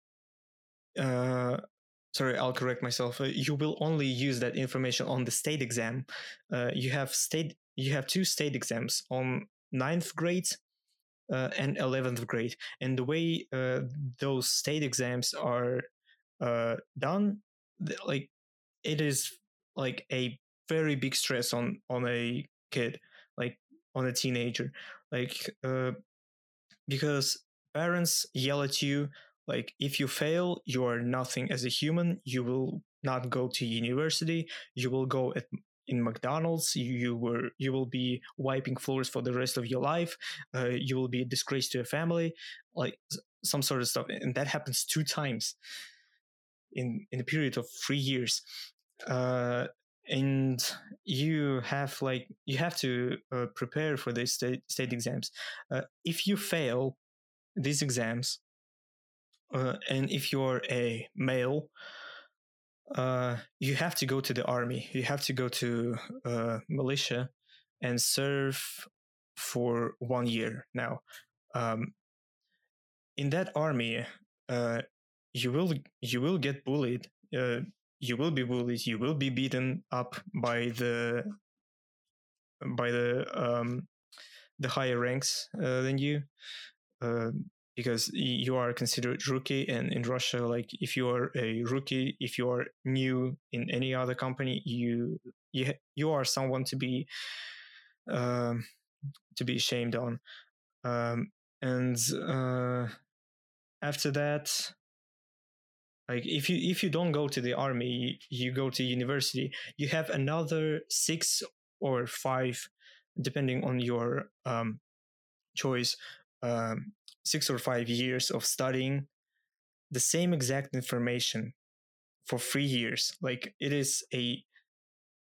uh, sorry, I'll correct myself. Uh, you will only use that information on the state exam. Uh, you have state. You have two state exams on ninth grade uh, and eleventh grade, and the way uh, those state exams are uh, done, like it is like a very big stress on on a kid, like on a teenager, like uh, because parents yell at you like if you fail you are nothing as a human, you will not go to university, you will go at in McDonald's, you, you were you will be wiping floors for the rest of your life, uh, you will be a disgrace to your family, like some sort of stuff, and that happens two times in in a period of three years. Uh, and you have like you have to uh, prepare for these state, state exams. Uh, if you fail these exams, uh, and if you're a male, uh, you have to go to the army. You have to go to uh, militia and serve for one year. Now, um, in that army, uh, you will you will get bullied. Uh, you will be bullied. You will be beaten up by the by the um, the higher ranks uh, than you, uh, because you are considered rookie. And in Russia, like if you are a rookie, if you are new in any other company, you you you are someone to be um, to be shamed on. Um, and uh, after that, like if you if you don't go to the army, you go to university, you have another six or five, depending on your um, choice, um, six or five years of studying the same exact information for three years. Like it is a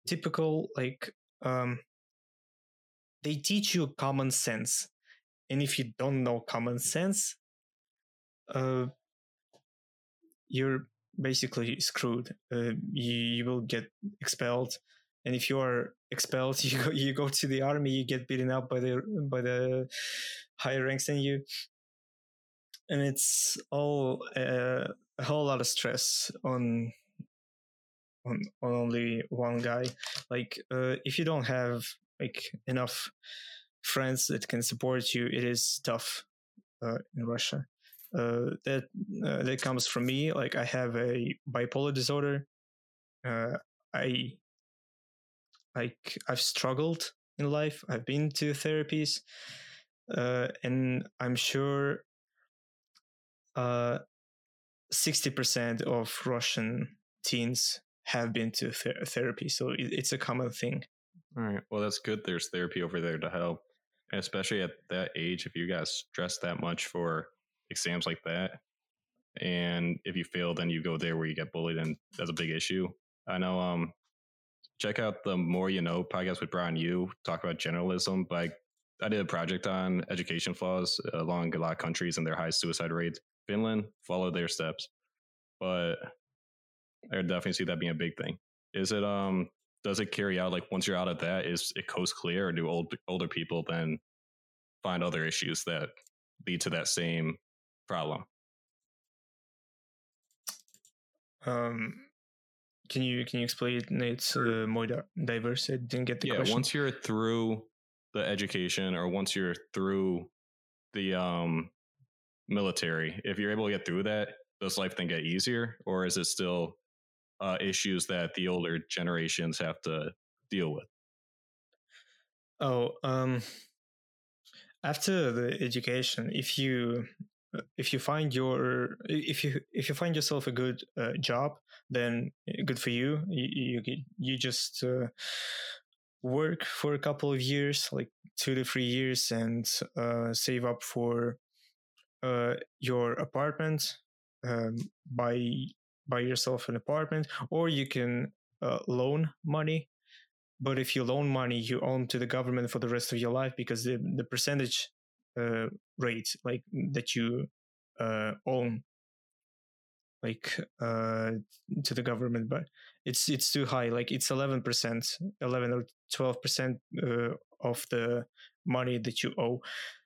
typical like um, they teach you common sense, and if you don't know common sense, uh, you're basically screwed. Uh, you, you will get expelled, and if you are expelled, you go you go to the army. You get beaten up by the by the higher ranks than you, and it's all uh, a whole lot of stress on on, on only one guy. Like uh, if you don't have like enough friends that can support you, it is tough uh, in Russia. Uh, that uh, that comes from me. Like I have a bipolar disorder. Uh, I like I've struggled in life. I've been to therapies, uh, and I'm sure uh, sixty percent of Russian teens have been to th- therapy. So it, it's a common thing. All right. Well, that's good. There's therapy over there to help, and especially at that age. If you guys stress that much for exams like that, and if you fail, then you go there where you get bullied, and that's a big issue. I know. Um, check out the More You Know podcast with Brian Yu. Talk about generalism. But I, I did a project on education flaws along a lot of countries and their high suicide rates. Finland, follow their steps, but I would definitely see that being a big thing. Is it um does it carry out like once you're out of that, is it coast clear, or do old older people then find other issues that lead to that same problem? Um, can you can you explain it uh, more diverse? I didn't get the yeah, question. Once you're through the education, or once you're through the um military, if you're able to get through that, does life then get easier, or is it still uh, issues that the older generations have to deal with? Oh, um, after the education, if you if you find your if you if you find yourself a good uh, job, then good for you. You you, you just uh, work for a couple of years, like two to three years, and uh, save up for uh, your apartment. Um, buy buy yourself an apartment, or you can uh, loan money. But if you loan money, you own to the government for the rest of your life, because the the percentage uh, rate like that you uh, own like uh, to the government, but it's it's too high. Like it's eleven percent, eleven or twelve percent uh, of the money that you owe.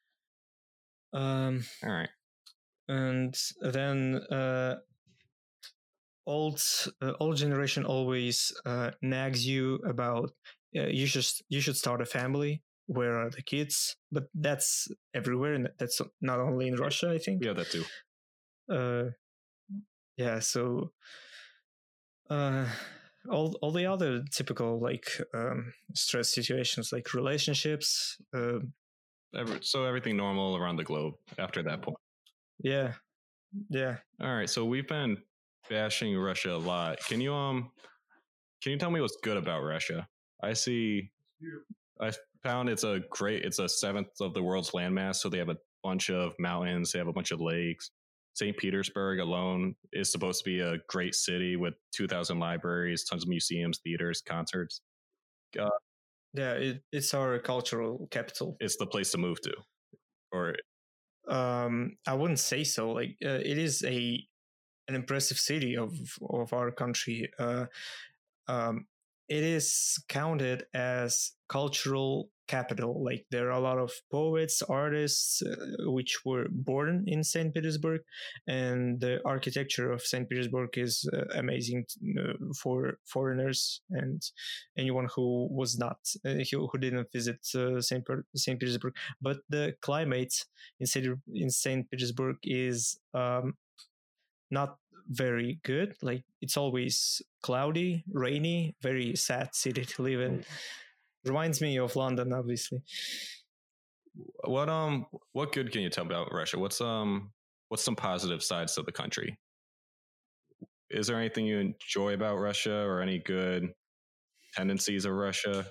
Um, All right. And then uh, old uh, old generation always uh, nags you about uh, you should you should start a family. Where are the kids? But that's everywhere, and that's not only in Russia, I think. Yeah, that too. Uh, yeah, so uh, all all the other typical like um, stress situations, like relationships. Uh, Every, so everything normal around the globe after that point. Yeah, yeah. All right. So we've been bashing Russia a lot. Can you um can you tell me what's good about Russia? I see. I found it's a great. It's a seventh of the world's landmass. So they have a bunch of mountains. They have a bunch of lakes. Saint Petersburg alone is supposed to be a great city with two thousand libraries, tons of museums, theaters, concerts. Uh, Yeah, it, it's our cultural capital. It's the place to move to, or um, I wouldn't say so. Like uh, it is a an impressive city of of our country. Uh, um, it is counted as cultural capital. Like there are a lot of poets, artists, uh, which were born in Saint Petersburg, and the architecture of Saint Petersburg is uh, amazing uh, for foreigners and anyone who was not uh, who, who didn't visit uh, Saint per- Saint Petersburg. But the climate in Saint in Saint Petersburg is um, not very good. Like it's always cloudy, rainy, very sad city to live in. Reminds me of London, obviously. what um what good can you tell about Russia? What's um what's some positive sides to the country? Is there anything you enjoy about Russia, or any good tendencies of Russia?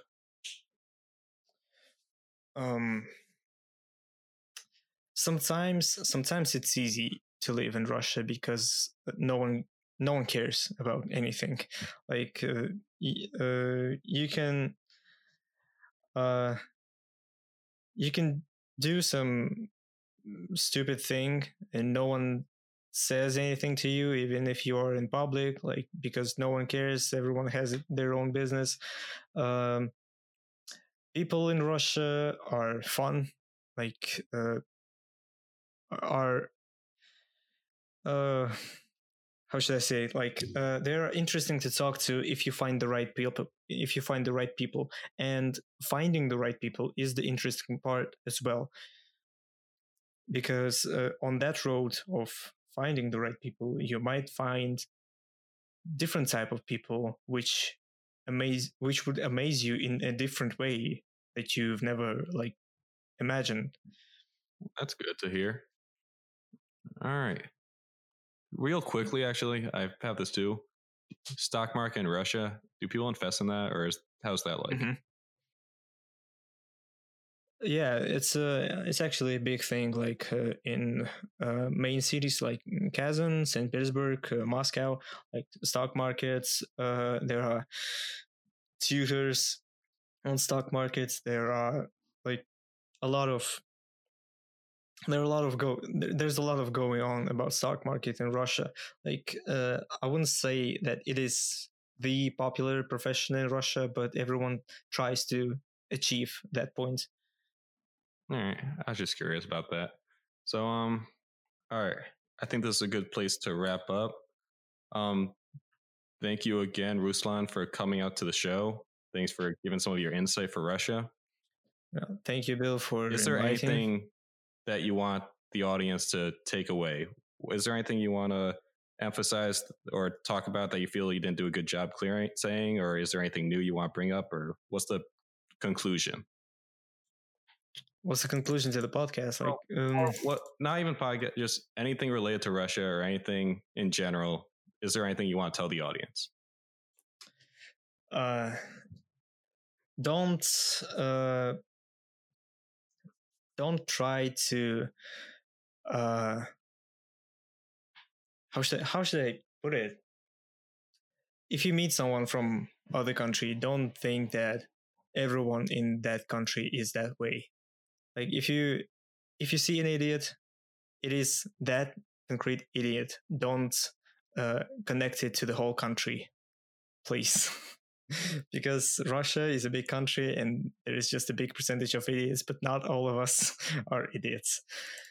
Um, sometimes, sometimes it's easy to live in Russia because no one no one cares about anything. Like uh, y- uh, you can uh, you can do some stupid thing and no one says anything to you, even if you are in public, like because no one cares, everyone has their own business. um, People in Russia are fun, like uh, are uh, how should I say it? Like uh, they're interesting to talk to if you find the right people. If you find the right people, and finding the right people is the interesting part as well, because uh, on that road of finding the right people, you might find different type of people, which amaze, which would amaze you in a different way that you've never like imagined. That's good to hear. All right. Real quickly, actually, I have this too. Stock market in Russia. Do people invest in that, or is how's that like? Mm-hmm. Yeah, it's a it's actually a big thing. Like uh, in uh, main cities like Kazan, Saint Petersburg, uh, Moscow, like stock markets. Uh, there are tutors on stock markets. There are like a lot of there are a lot of go there's a lot of going on about stock market in Russia. Like uh, I wouldn't say that it is the popular profession in Russia, but everyone tries to achieve that point. All right. I was just curious about that. So, um, all right. I think this is a good place to wrap up. Um, thank you again, Ruslan, for coming out to the show. Thanks for giving some of your insight for Russia. Yeah, thank you, Bill, for Is there inviting. anything that you want the audience to take away? Is there anything you want to emphasize or talk about that you feel you didn't do a good job clearing saying, or is there anything new you want to bring up, or what's the conclusion? What's the conclusion to the podcast? Like, Or um, what? Not even podcast, just anything related to Russia or anything in general. Is there anything you want to tell the audience? uh, don't uh, don't try to uh, how should I, how should I put it? If you meet someone from other country, don't think that everyone in that country is that way. Like if you if you see an idiot, it is that concrete idiot. Don't uh, connect it to the whole country, please. Because Russia is a big country and there is just a big percentage of idiots, but not all of us are idiots.